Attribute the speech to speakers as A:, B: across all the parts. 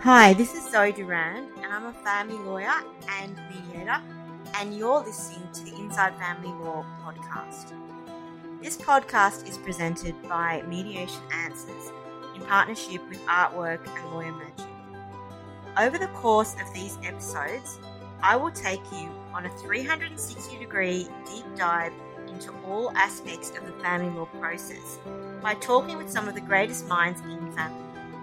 A: Hi, this is Zoe Durand, and I'm a family lawyer and mediator, and you're listening to the Inside Family Law podcast. This podcast is presented by Mediation Answers in partnership with Artwork and Lawyer Magic. Over the course of these episodes, I will take you on a 360-degree deep dive into all aspects of the family law process by talking with some of the greatest minds in family.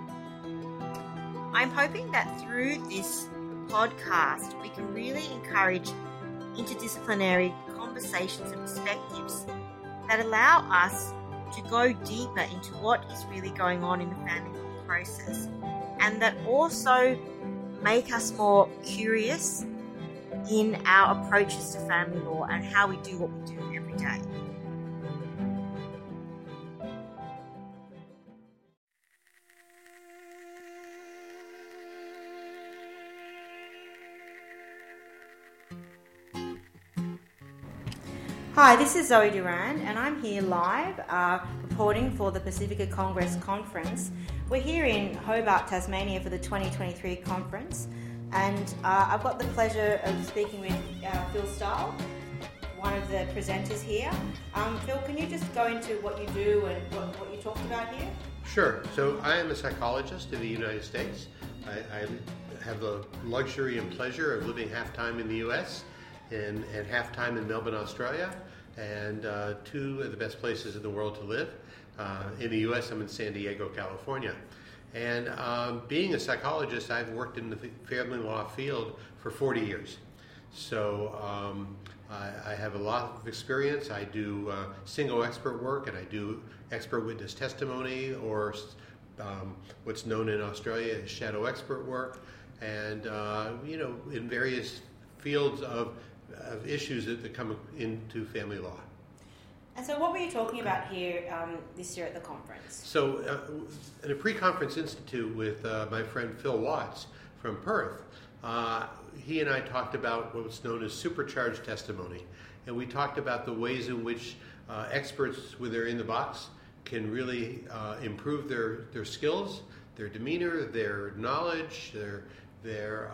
A: I'm hoping that through this podcast, we can really encourage interdisciplinary conversations and perspectives that allow us to go deeper into what is really going on in the family law process, and that also make us more curious in our approaches to family law and how we do what we do every day. Hi, this is Zoe Durand, and I'm here live reporting for the Pacifica Congress Conference. We're here in Hobart, Tasmania for the 2023 conference, and I've got the pleasure of speaking with Phil Stahl, one of the presenters here. Phil, can you just go into what you do and what you talked about here?
B: Sure. So I am a psychologist in the United States. I have the luxury and pleasure of living half-time in the U.S. and half-time in Melbourne, Australia, and two of the best places in the world to live. In the U.S., I'm in San Diego, California. And being a psychologist, I've worked in the family law field for 40 years. So I have a lot of experience. I do single expert work, and I do expert witness testimony, or what's known in Australia as shadow expert work, and in various fields of issues that come into family law.
A: And so what were you talking about here this year at the conference?
B: So at a pre-conference institute with my friend Phil Watts from Perth, he and I talked about what's known as supercharged testimony. And we talked about the ways in which experts, when they're in the box, can really improve their skills, their demeanor, their knowledge, their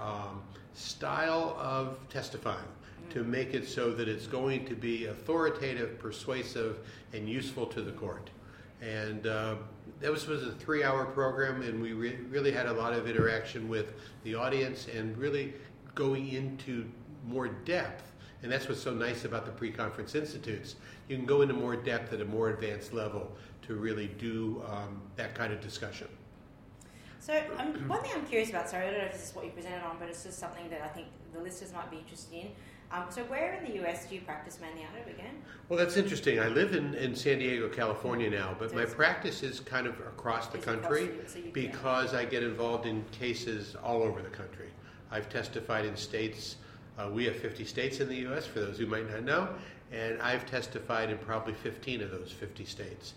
B: style of testifying, to make it so that it's going to be authoritative, persuasive, and useful to the court. And that was a 3-hour program, and we really had a lot of interaction with the audience and really going into more depth. And that's what's so nice about the pre-conference institutes. You can go into more depth at a more advanced level to really do that kind of discussion.
A: So one thing I'm curious about, sorry, I don't know if this is what you presented on, but it's just something that I think the listeners might be interested in. So where in the US do you practice mainly out of again?
B: Well, that's interesting. I live in San Diego, California now, but my practice is kind of across the country because I get involved in cases all over the country. I've testified in states, we have 50 states in the US, for those who might not know, and I've testified in probably 15 of those 50 states.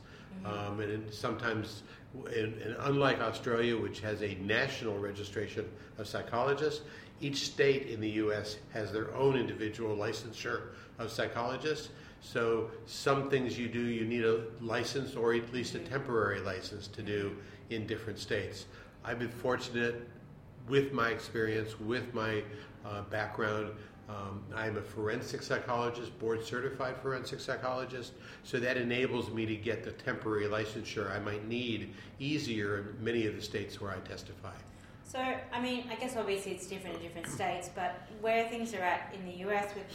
B: And sometimes, and unlike Australia, which has a national registration of psychologists, each state in the U.S. has their own individual licensure of psychologists. So some things you do, you need a license or at least a temporary license to do in different states. I've been fortunate with my experience, with my background. I'm a forensic psychologist, board certified forensic psychologist, so that enables me to get the temporary licensure I might need easier in many of the states where I testify.
A: So, I mean, I guess obviously it's different in different states, but where things are at in the US with,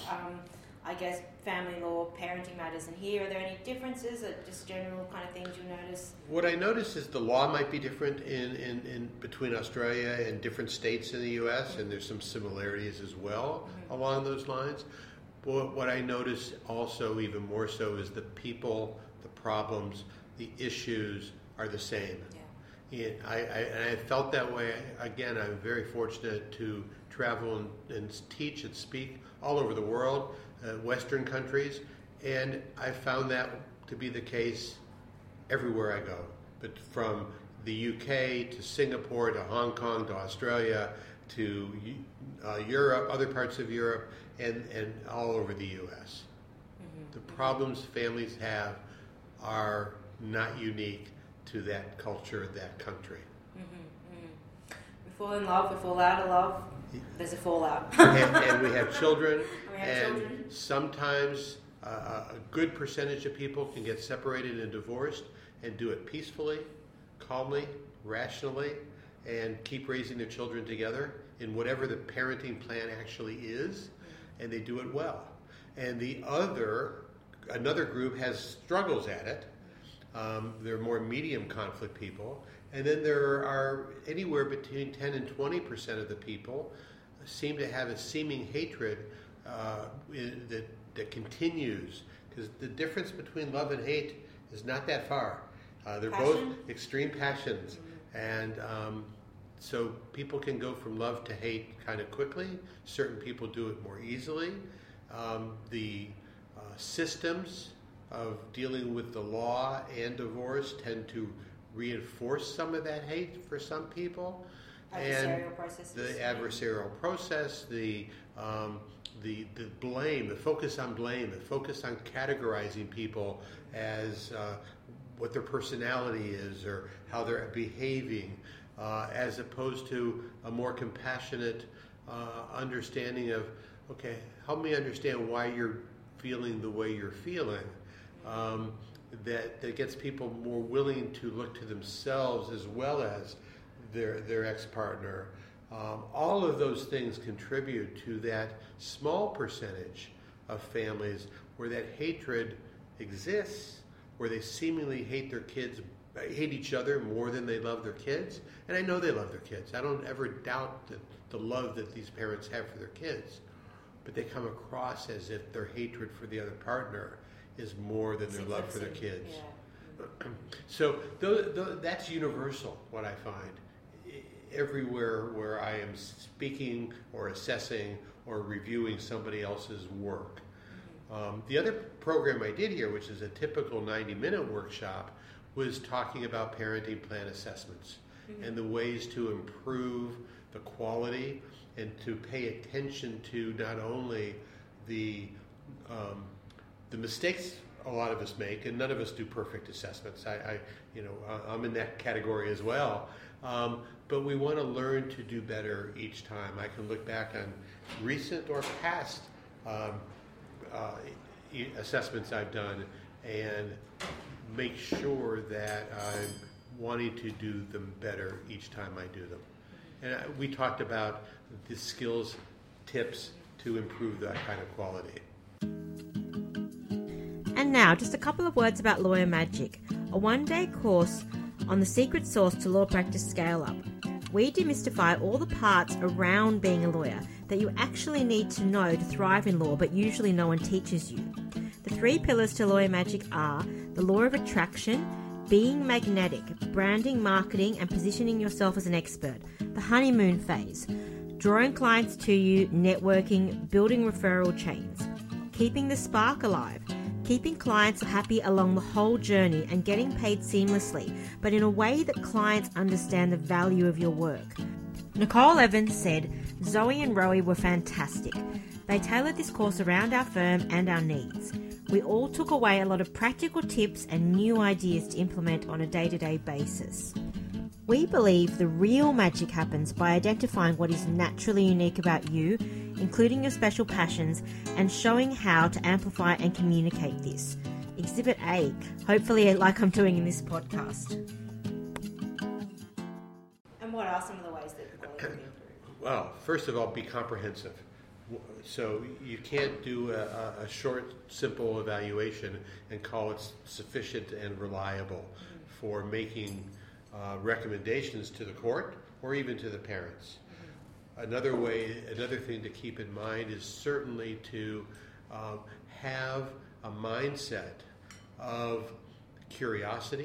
A: I guess, family law, parenting matters, and here, are there any differences or just general kind of things you notice?
B: What I notice is the law might be different in between Australia and different states in the US, and there's some similarities as well along those lines. But what I notice also even more so is the people, the problems, the issues are the same. And I felt that way. Again, I'm very fortunate to travel and teach and speak all over the world, Western countries, and I found that to be the case everywhere I go. But from the UK to Singapore to Hong Kong to Australia to Europe, other parts of Europe, and all over the US. The problems families have are not unique to that culture, that country.
A: fall in love, we fall out of love, there's a fallout.
B: and we have children.
A: And
B: sometimes a good percentage of people can get separated and divorced and do it peacefully, calmly, rationally, and keep raising their children together in whatever the parenting plan actually is, and they do it well. And another group has struggles at it. They're more medium conflict people. And then there are anywhere between 10 and 20% of the people seem to have a seeming hatred that continues. Because the difference between love and hate is not that far. They're both extreme passions. And so people can go from love to hate kind of quickly. Certain people do it more easily. The systems of dealing with the law and divorce tend to reinforce some of that hate for some people.
A: Adversarial processes.
B: The adversarial process, the blame, the focus on blame, the focus on categorizing people as what their personality is or how they're behaving, as opposed to a more compassionate understanding of, okay, help me understand why you're feeling the way you're feeling. That gets people more willing to look to themselves as well as their ex-partner. All of those things contribute to that small percentage of families where that hatred exists, where they seemingly hate each other more than they love their kids. And I know they love their kids. I don't ever doubt the love that these parents have for their kids. But they come across as if their hatred for the other partner is more than their love for their kids. Yeah. So that's universal, what I find. Everywhere where I am speaking or assessing or reviewing somebody else's work. The other program I did here, which is a typical 90-minute workshop, was talking about parenting plan assessments and the ways to improve the quality and to pay attention to not only the mistakes a lot of us make, and none of us do perfect assessments. I'm in that category as well. But we want to learn to do better each time. I can look back on recent or past assessments I've done and make sure that I'm wanting to do them better each time I do them. And we talked about the skills, tips to improve that kind of quality.
A: And now, just a couple of words about Lawyer Magic, a one-day course on the secret sauce to law practice scale-up. We demystify all the parts around being a lawyer that you actually need to know to thrive in law, but usually no one teaches you. The 3 pillars to Lawyer Magic are the law of attraction, being magnetic, branding, marketing, and positioning yourself as an expert, the honeymoon phase, drawing clients to you, networking, building referral chains, keeping the spark alive, keeping clients happy along the whole journey and getting paid seamlessly, but in a way that clients understand the value of your work. Nicole Evans said, Zoe and Rowie were fantastic. They tailored this course around our firm and our needs. We all took away a lot of practical tips and new ideas to implement on a day-to-day basis. We believe the real magic happens by identifying what is naturally unique about you, including your special passions, and showing how to amplify and communicate this. Exhibit A, hopefully like I'm doing in this podcast. And what are some of the ways that the quality can be improved?
B: Well, first of all, be comprehensive. So you can't do a short, simple evaluation and call it sufficient and reliable for making recommendations to the court or even to the parents. Another thing to keep in mind is certainly to have a mindset of curiosity,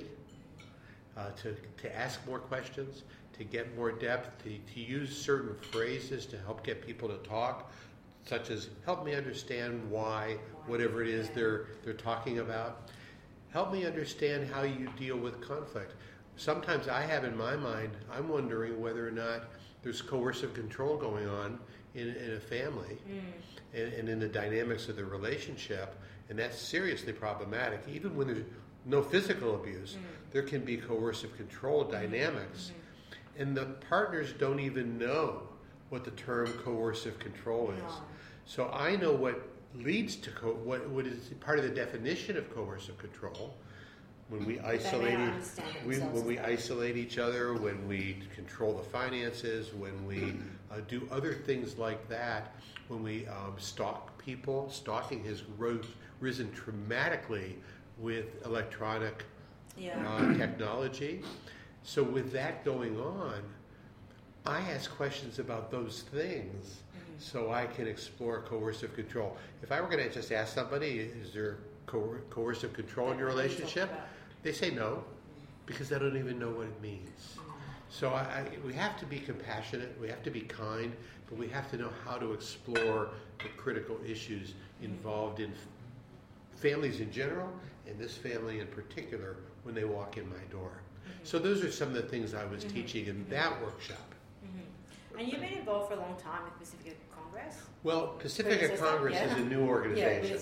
B: to ask more questions, to get more depth, to use certain phrases to help get people to talk, such as help me understand why, whatever it is they're talking about. Help me understand how you deal with conflict. Sometimes I have in my mind, I'm wondering whether or not there's coercive control going on in a family and in the dynamics of the relationship, and that's seriously problematic. Even when there's no physical abuse, there can be coercive control dynamics. And the partners don't even know what the term coercive control is.
A: No.
B: So I know what leads to what is part of the definition of coercive control. When we isolate each other, when we control the finances, when we do other things like that, when we stalk people. Stalking has risen dramatically with electronic technology. So with that going on, I ask questions about those things so I can explore coercive control. If I were going to just ask somebody, is there coercive control in your relationship? They say no, because they don't even know what it means. So we have to be compassionate, we have to be kind, but we have to know how to explore the critical issues involved in families in general, and this family in particular, when they walk in my door. So those are some of the things I was teaching in that workshop.
A: And you've been involved for a long time with Pacifica Congress?
B: Well, Pacifica Congress is a new organization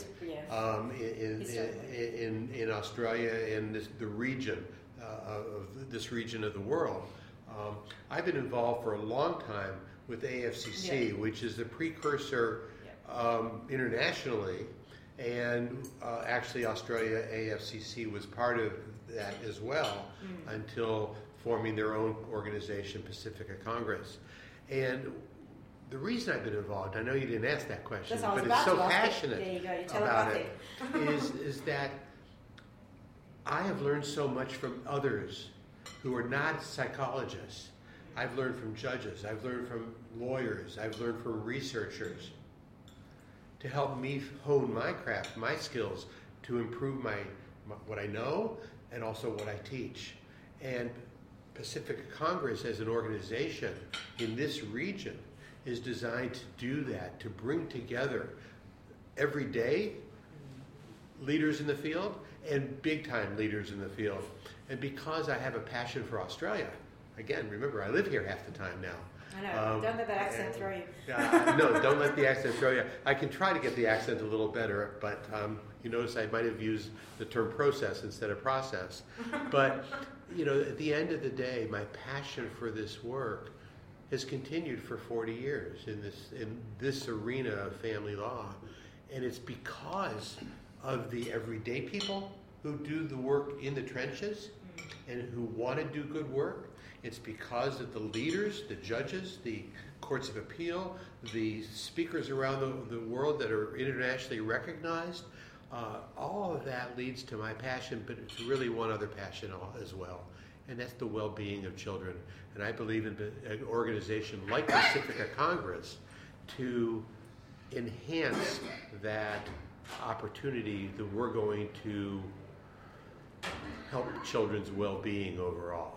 B: in Australia and the region of this region of the world. I've been involved for a long time with AFCC, which is the precursor internationally, and actually Australia AFCC was part of that as well until forming their own organization, Pacifica Congress. And the reason I've been involved, I know you didn't ask that question, but it's so passionate about it, is that I have learned so much from others who are not psychologists. I've learned from judges, I've learned from lawyers, I've learned from researchers to help me hone my craft, my skills, to improve my what I know and also what I teach. And Pacifica Congress as an organization in this region is designed to do that, to bring together everyday leaders in the field and big-time leaders in the field. And because I have a passion for Australia, again, remember, I live here half the time now.
A: I know, don't let that accent throw you.
B: No, don't let the accent throw you. I can try to get the accent a little better, but you notice I might have used the term process instead of process. But at the end of the day, my passion for this work has continued for 40 years in this arena of family law. And it's because of the everyday people who do the work in the trenches and who want to do good work. It's because of the leaders, the judges, the courts of appeal, the speakers around the world that are internationally recognized. All of that leads to my passion, but it's really one other passion as well, and that's the well-being of children. And I believe in an organization like Pacifica Congress to enhance that opportunity that we're going to help children's well-being overall.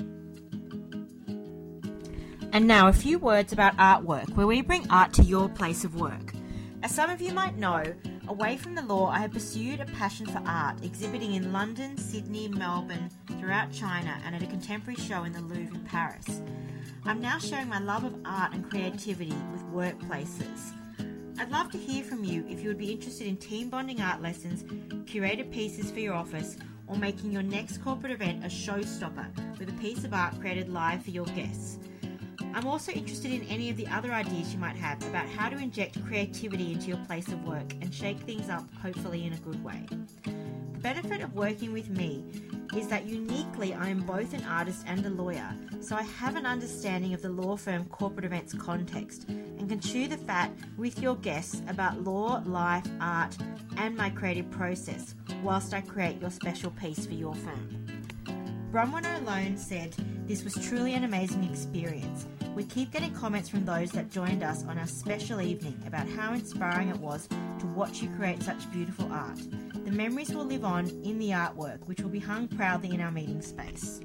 A: And now a few words about artwork, where we bring art to your place of work. As some of you might know, away from the law, I have pursued a passion for art, exhibiting in London, Sydney, Melbourne, throughout China, and at a contemporary show in the Louvre in Paris. I'm now sharing my love of art and creativity with workplaces. I'd love to hear from you if you would be interested in team bonding art lessons, curated pieces for your office, or making your next corporate event a showstopper with a piece of art created live for your guests. I'm also interested in any of the other ideas you might have about how to inject creativity into your place of work and shake things up, hopefully in a good way. The benefit of working with me is that uniquely I am both an artist and a lawyer, so I have an understanding of the law firm corporate events context and can chew the fat with your guests about law, life, art, and my creative process whilst I create your special piece for your firm. Bronwyn O'Lone said, "This was truly an amazing experience. We keep getting comments from those that joined us on our special evening about how inspiring it was to watch you create such beautiful art. The memories will live on in the artwork, which will be hung proudly in our meeting space."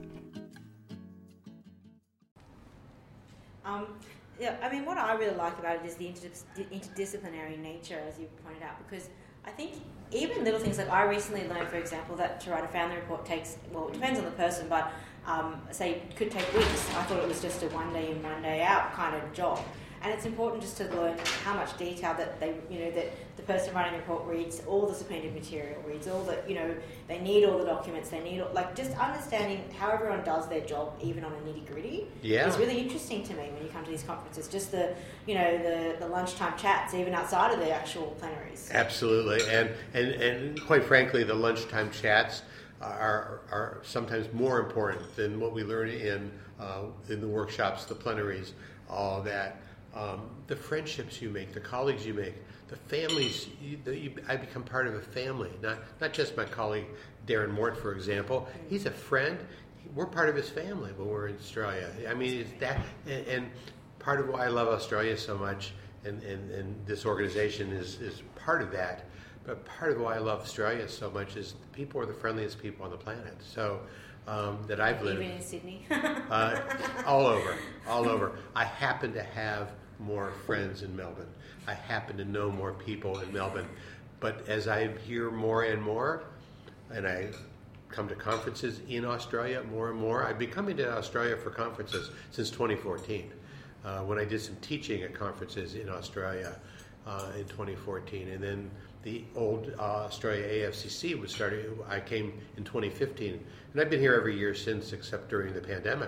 A: What I really like about it is the interdisciplinary nature, as you pointed out, because I think even little things like I recently learned, for example, that to write a family report takes, well, it depends on the person, but say it could take weeks. I thought it was just a one day in, one day out kind of job. And it's important just to learn how much detail that that the person writing the report reads all the subpoenaed material, reads all the, they need all the documents, they need just understanding how everyone does their job, even on a nitty gritty.
B: Yeah.
A: Is really interesting to me when you come to these conferences. Just the lunchtime chats, even outside of the actual plenaries.
B: Absolutely, and quite frankly, the lunchtime chats are sometimes more important than what we learn in the workshops, the plenaries, all that. The friendships you make, the colleagues you make, the families. I become part of a family, not just my colleague Darren Mort, for example. He's a friend. We're part of his family when we're in Australia. I mean, it's that, and part of why I love Australia so much, and this organization is part of that. But part of why I love Australia so much is the people are the friendliest people on the planet. So that I've lived.
A: Even in Sydney.
B: all over. I happen to have more friends in Melbourne. I happen to know more people in Melbourne. But as I hear more and more, and I come to conferences in Australia more and more, I've been coming to Australia for conferences since 2014. When I did some teaching at conferences in Australia in 2014, and then the old Australia AFCC was started. I came in 2015, and I've been here every year since, except during the pandemic.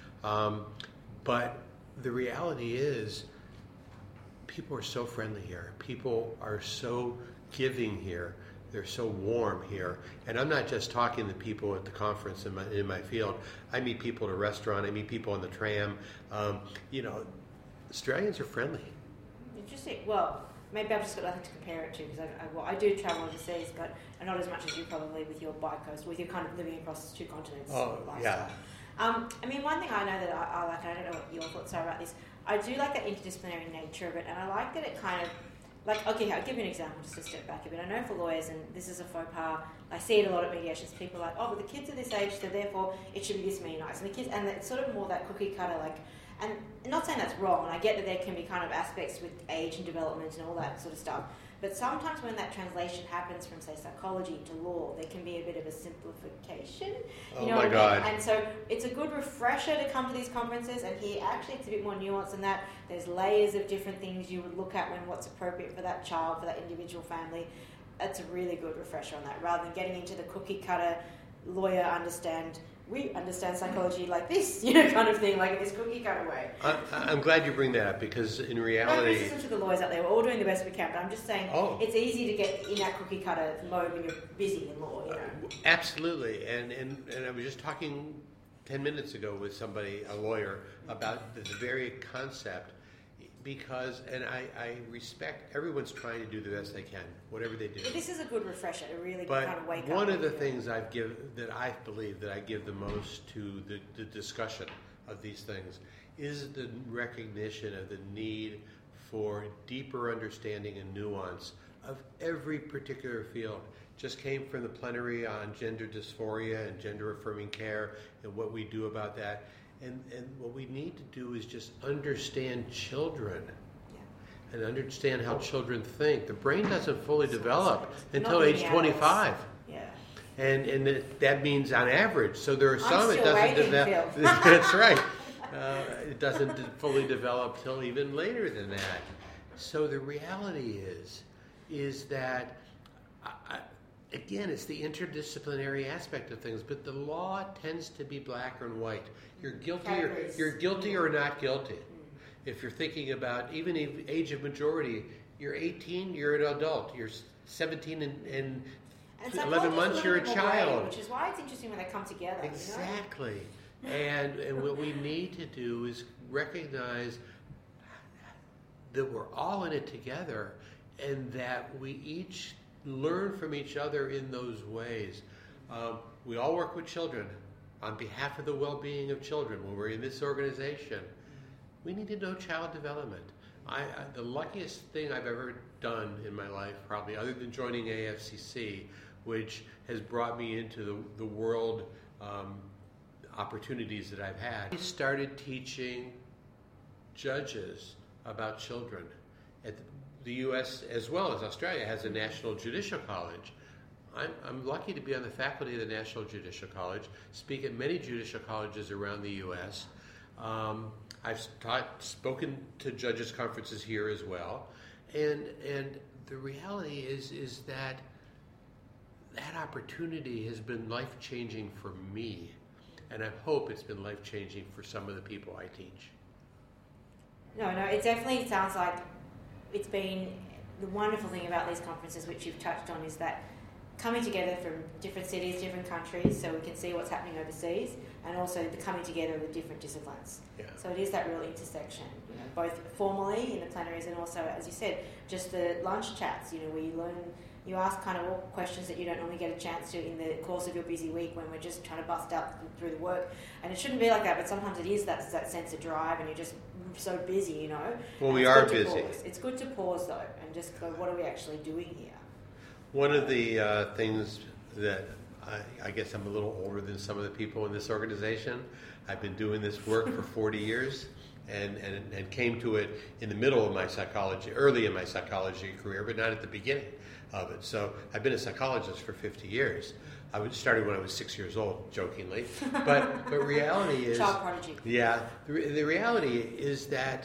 B: But the reality is, people are so friendly here. People are so giving here. They're so warm here. And I'm not just talking to people at the conference in my field. I meet people at a restaurant. I meet people on the tram. Australians are friendly.
A: Interesting. Well, maybe I've just got nothing to compare it to, because I do travel overseas, but not as much as you probably with your bi-coast, with your kind of living across two continents.
B: Oh,
A: lifestyle. Yeah. One thing I know that I like, and I don't know what your thoughts are about this, I do like that interdisciplinary nature of it, and I like that it kind of, okay, I'll give you an example just to step back a bit. I know for lawyers, and this is a faux pas, I see it a lot at mediations, people are like, oh, but the kids are this age, so therefore it should be this many nights. And the kids, and it's sort of more that cookie cutter, and not saying that's wrong, and I get that there can be kind of aspects with age and development and all that sort of stuff, but sometimes when that translation happens from, say, psychology to law, there can be a bit of a simplification.
B: Oh my God.
A: And so it's a good refresher to come to these conferences and hear, actually it's a bit more nuanced than that. There's layers of different things you would look at when what's appropriate for that child, for that individual family. It's a really good refresher on that, rather than getting into the cookie cutter lawyer we understand psychology like this, kind of thing, like in this cookie cutter way.
B: I'm glad you bring that up, because in reality...
A: No criticism to the lawyers out there, we're all doing the best we can, but I'm just saying it's easy to get in that cookie cutter mode when you're busy in law,
B: Absolutely, and I was just talking 10 minutes ago with somebody, a lawyer, about this very concept, because, and I respect, everyone's trying to do the best they can, whatever they do.
A: But this is a good refresher to really
B: kind
A: of wake up.
B: One of the things I believe that I give the most to the discussion of these things is the recognition of the need for deeper understanding and nuance of every particular field. Just came from the plenary on gender dysphoria and gender affirming care and what we do about that. And what we need to do is just understand children and understand how children think. The brain doesn't fully develop until age 25. Yeah. And that means on average. So there are some it doesn't develop. That's right. It doesn't fully develop till even later than that. So the reality is that, again, it's the interdisciplinary aspect of things, but the law tends to be black and white. You're guilty or not guilty. If you're thinking about even age of majority, you're 18, you're an adult. You're 17 and 11 months, you're a child.
A: Which is why it's interesting when they come together.
B: Exactly. And what we need to do is recognize that we're all in it together, and that we each learn from each other in those ways. We all work with children on behalf of the well-being of children. When we're in this organization, we need to know child development. The luckiest thing I've ever done in my life, probably, other than joining AFCC, which has brought me into the world opportunities that I've had. I started teaching judges about children. At the U.S. as well as Australia has a National Judicial College. I'm lucky to be on the faculty of the National Judicial College, speak at many judicial colleges around the U.S. I've spoken to judges' conferences here as well, and the reality is that opportunity has been life-changing for me, and I hope it's been life-changing for some of the people I teach.
A: No, it definitely sounds like it's been the wonderful thing about these conferences, which you've touched on, is that coming together from different cities, different countries, so we can see what's happening overseas, and also the coming together with different disciplines.
B: Yeah.
A: So it is that real intersection, both formally in the plenaries and also, as you said, just the lunch chats, where you learn, you ask kind of all questions that you don't normally get a chance to in the course of your busy week when we're just trying to bust up through the work. And it shouldn't be like that, but sometimes it is that sense of drive, and you're just so busy,
B: Well, we are busy.
A: It's good to pause, though, and just go, what are we actually doing here?
B: One of the things that I guess I'm a little older than some of the people in this organization. I've been doing this work for 40 years and came to it in the middle of my early in my psychology career, but not at the beginning of it. So I've been a psychologist for 50 years. I started when I was 6 years old, jokingly. But reality is...
A: Child prodigy.
B: Yeah. The reality is that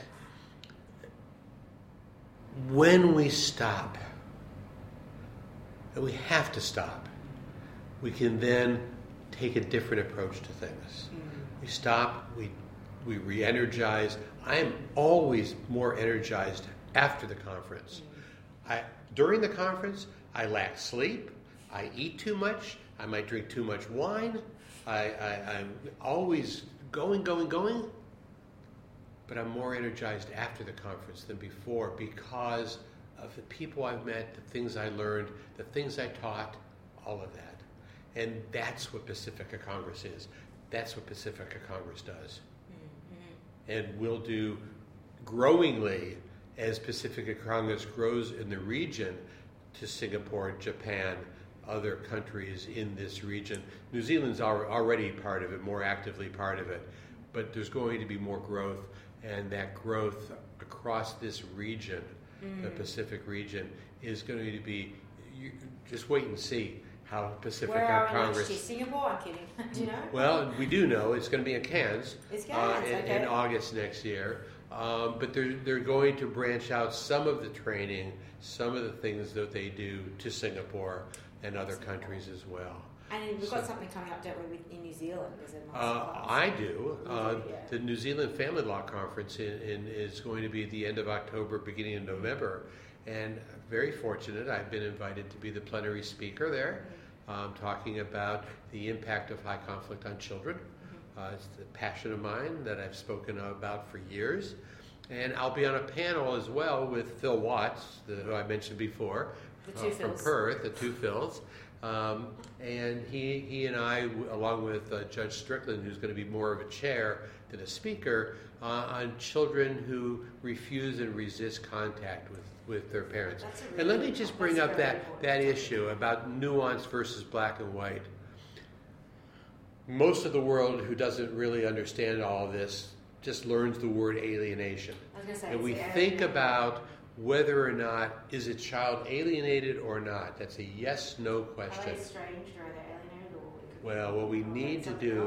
B: when we stop, and we have to stop, we can then take a different approach to things. Mm-hmm. We stop, we re-energize. I am always more energized after the conference. Mm-hmm. During the conference, I lack sleep, I eat too much, I might drink too much wine, I'm always going, but I'm more energized after the conference than before because of the people I've met, the things I learned, the things I taught, all of that. And that's what Pacifica Congress is. That's what Pacifica Congress does. Mm-hmm. And we'll do growingly as Pacifica Congress grows in the region to Singapore, Japan, other countries in this region. New Zealand's already part of it, more actively part of it. But there's going to be more growth, and that growth across this region, the Pacific region, is going to be, just wait and see how Pacifica Congress...
A: Where are we? Singapore? I'm kidding. Do you know?
B: Well, we do know. It's going to be in Cairns.
A: It's Cairns,
B: in August next year. But they're going to branch out some of the training, some of the things that they do to Singapore and other countries as well.
A: And we've got something coming up, don't we, in New Zealand?
B: I do. The New Zealand Family Law Conference is going to be at the end of October, beginning of November. And very fortunate, I've been invited to be the plenary speaker there, talking about the impact of high conflict on children. It's a passion of mine that I've spoken about for years. And I'll be on a panel as well with Phil Watts, who I mentioned before, from Perth, the two Phils. And he and I, along with Judge Strickland, who's going to be more of a chair than a speaker, on children who refuse and resist contact with their parents. And let me just bring up that issue about nuance versus black and white. Most of the world who doesn't really understand all of this just learns the word alienation. And we think about whether or not is a child alienated or not. That's a yes/no question.
A: Are they estranged or are they alienated?
B: Well, what we need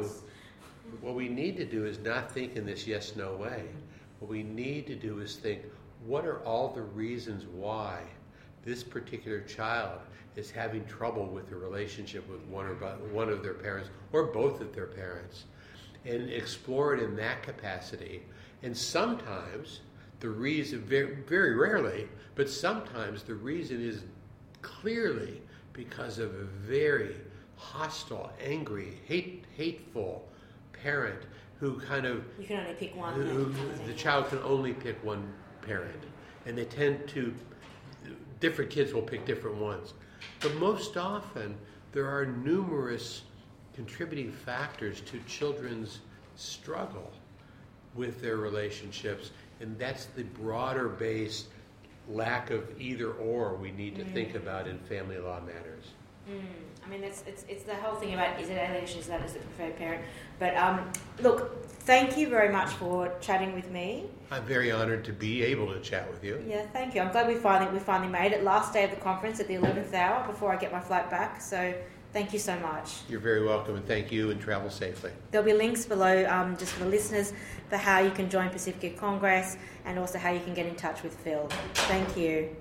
B: to do is not think in this yes/no way. What we need to do is think, what are all the reasons why this particular child is having trouble with the relationship with one of their parents or both of their parents, and explore it in that capacity. And sometimes the reason, very, very rarely, but sometimes the reason is clearly because of a very hostile, angry, hateful parent who kind of...
A: You can only pick one.
B: The child can only pick one parent. And they tend to... Different kids will pick different ones. But most often, there are numerous contributing factors to children's struggle with their relationships, and that's the broader based lack of either or we need to think about in family law matters.
A: I mean, it's the whole thing about, is it alienation, is that as the preferred parent? But look, thank you very much for chatting with me.
B: I'm very honored to be able to chat with you.
A: Yeah, thank you. I'm glad we finally made it. Last day of the conference at the 11th hour before I get my flight back. So Thank you so much.
B: You're very welcome, and thank you, and travel safely.
A: There'll be links below just for the listeners for how you can join Pacifica Congress and also how you can get in touch with Phil. Thank you.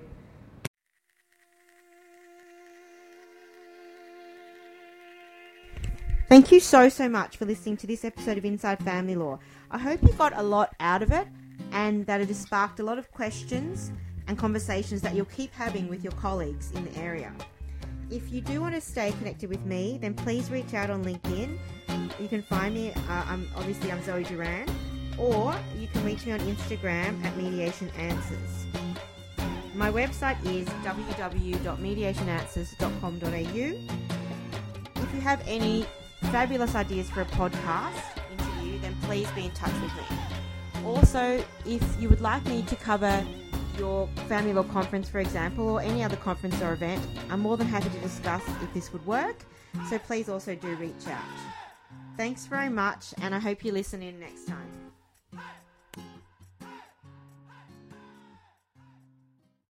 A: Thank you so much for listening to this episode of Inside Family Law. I hope you got a lot out of it and that it has sparked a lot of questions and conversations that you'll keep having with your colleagues in the area. If you do want to stay connected with me, then please reach out on LinkedIn. You can find me, I'm Zoe Duran, or you can reach me on Instagram at Mediation Answers. My website is www.mediationanswers.com.au. If you have any fabulous ideas for a podcast interview, then please be in touch with me. Also, if you would like me to cover your family law conference, for example, or any other conference or event, I'm more than happy to discuss if this would work, so please also do reach out. Thanks very much, and I hope you listen in next time.